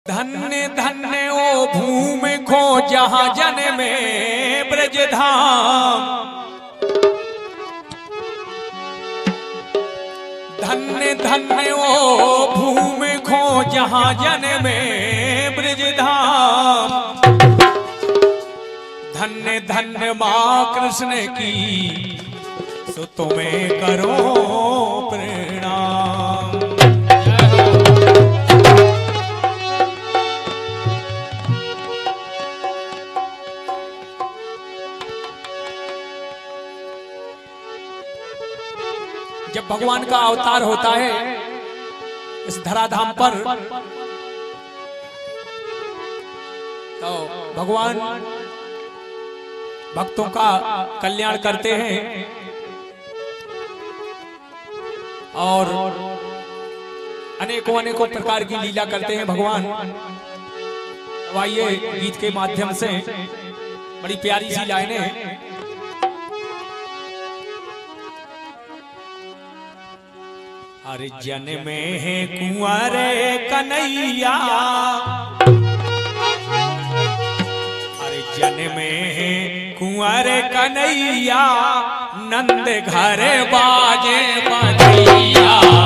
धन्य धन्य ओ भूमि खो जहाँ जन्मे ब्रजधाम। धन्य धन्य ओ भूमि खो जहाँ जन्मे ब्रजधाम। धन्य धन्य माँ कृष्ण की सो तुम्हें करो प्रणाम। जब भगवान का अवतार होता है इस धराधाम पर तो भगवान भक्तों का कल्याण करते हैं और अनेकों अनेकों प्रकार की लीला करते हैं भगवान। आइए गीत के माध्यम से बड़ी प्यारी सी लाइनें। हर जन में है कुंवर कन्हैया, हर जन में है कुंवर कन्हैया, नंद घर बाजे बधैया।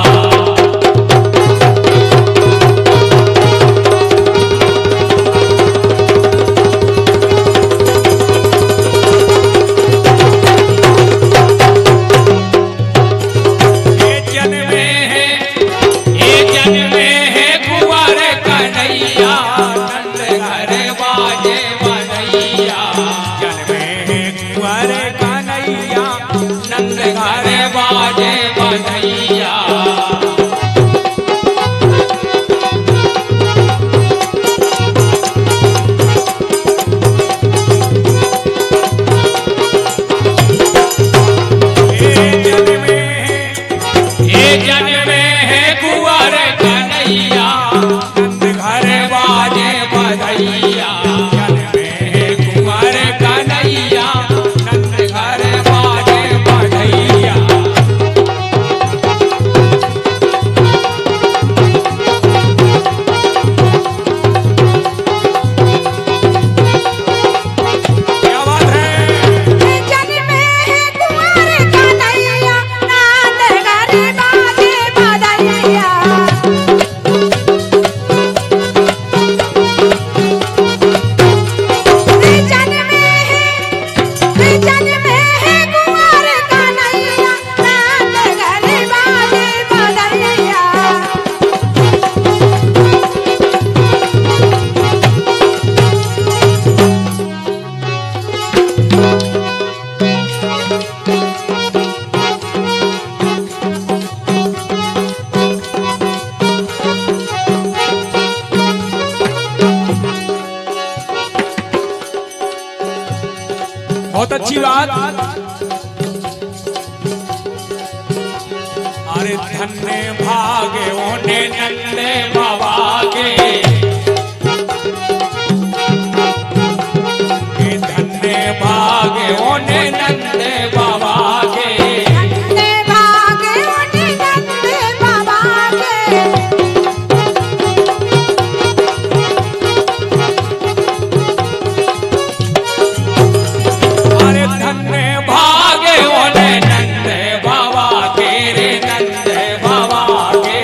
बहुत अच्छी बात। अरे धन्य भागे ओने नन्हे बाबा के, धन्य भागे ओने नन्हे बाबा के, धन्य भागे ओने नन्हे बाबा के। धन्य भागे ओने नन्हे बाबा के रे नन्हे बाबा के।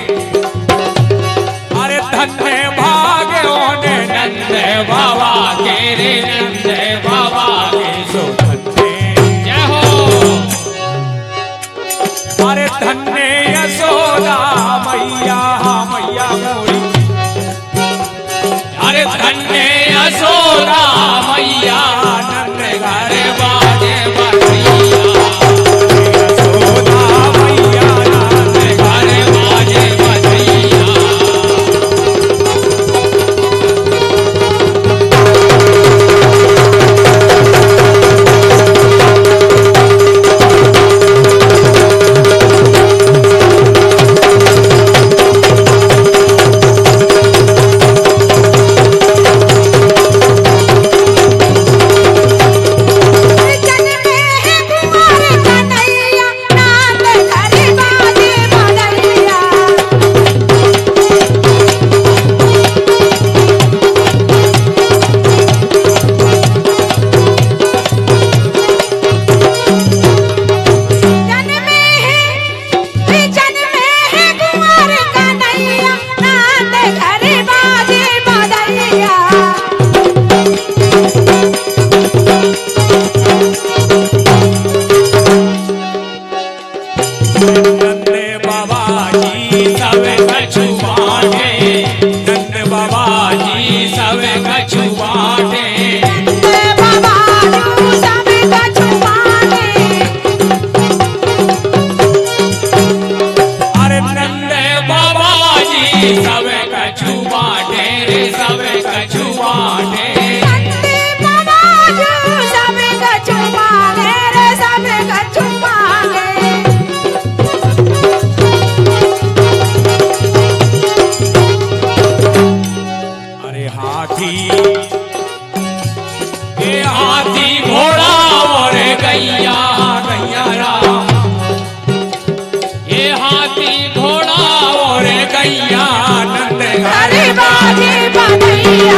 अरे धन्य भागे ओने नन्हे बाबा के रे नन्हे बाबा के। सो धन्य जय हो। अरे धन्य यशोदा मैया मैया मोरी। अरे धन्य यशोदा मैया नन्हे घर बाजे बधैया। यशोदा मैया नन्हे घर बाजे बधैया। सब कछु बाटे नंदे बाबा जो सब कछु मांगे रे सब कछु मांगे अरे हाथी घोड़ा और गैया गैया राम ये हाथी घोड़ा और गैया नंद अरे बाजे बधैया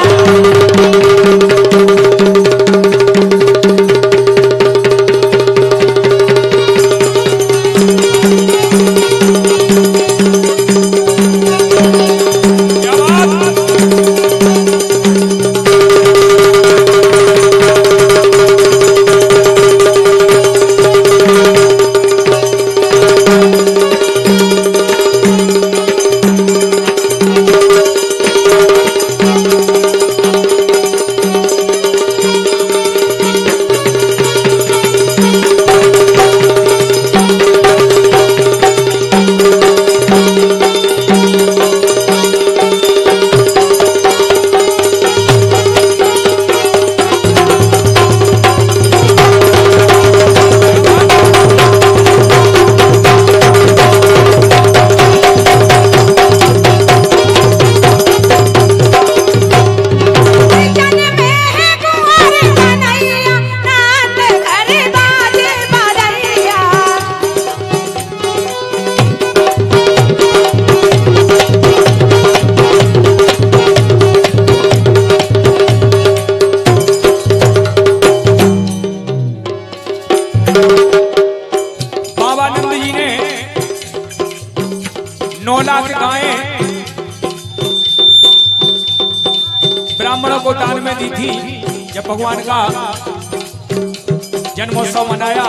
ब्राह्मणों को दान में दी थी। जब भगवान का जन्मोत्सव मनाया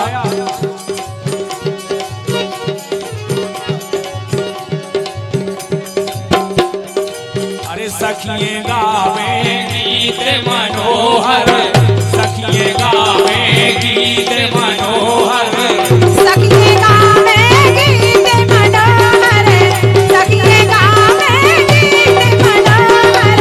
अरे सखिए गावे गीत मनोहर सखिए गावे गीत मनोहर सखिए गावे गीत मनोहर सखिए गावे गीत मनोहर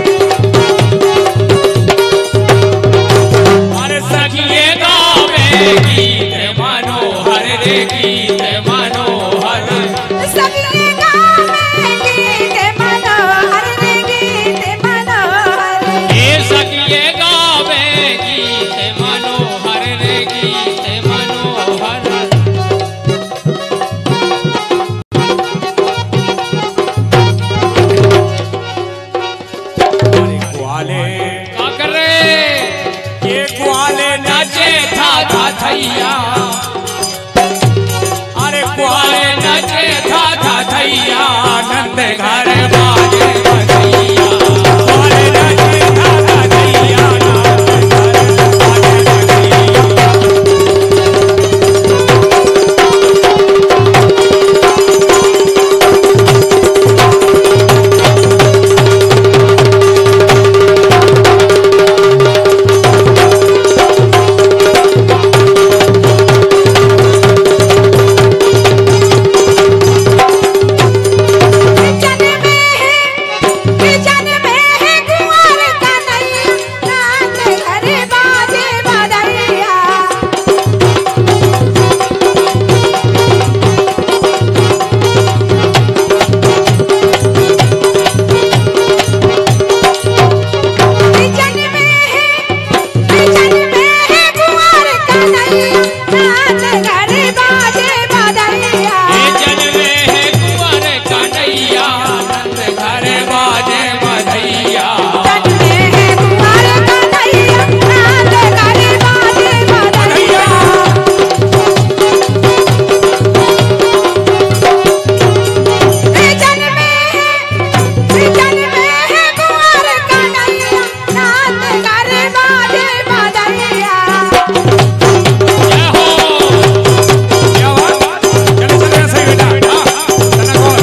अरे सखिए गावे गीत मनोहर रे गीत मनोहर सखिए गावे गीत मनोहर रे गीत मनोहर ये सखिए गावे गीत मनोहर रे गीत मनोहर ग्वाले का करे ये ग्वाले नाचे था थैया अरे ग्वाले नाचे था थैया नंद घर बाजे बजैया ग्वाले नाचे था थैया नंद घर बाजे बजैया किचन में है कुंवर कन्हैया नाच घर बाजे बधैया किचन में है कुंवर कन्हैया नाच घर बाजे बधैया जन में है कुंवर कन्हैया नंद घर बाजे बधैया तन में है कुंवर कन्हैया नाच घर बाजे बधैया किचन में है कुंवर कन्हैया नाच घर बाजे बधैया जय हो क्या बात चले चले ऐसे ही बेटा हां तना कौन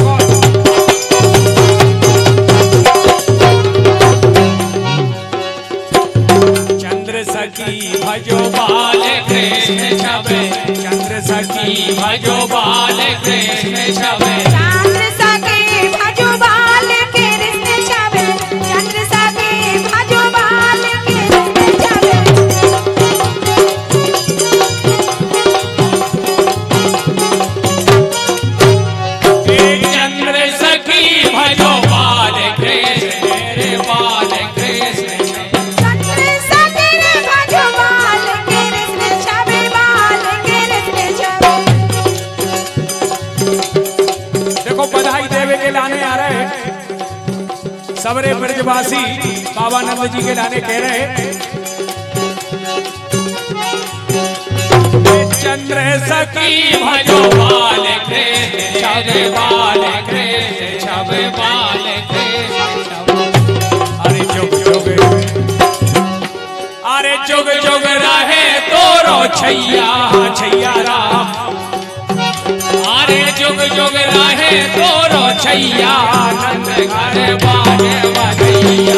चंद्र सखी भजो बाल कृष्ण छबे चंद्र सखी भजो बाल कृष्ण छबे चंद्र सखी भजो बाल कृष्ण छबे सबरे ब्रजवासी बाबा नंद जी के लाने कह रहे चंद्र सखी भजो बाल कृष्ण छब बाल कृष्ण छब बाल कृष्ण। अरे जुग जुग अरे जुग जुग रहे तोरो छैया छैया राम। अरे जुग जुग रहे तोरो छैया नंद घर बाजे बजैया।